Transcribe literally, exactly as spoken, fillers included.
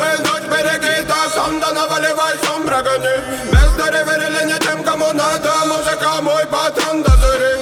чтобы ночь береги, та сонда наваливай сон брагани. Без доверия не тем, кому надо, музыка мой патрон до зари.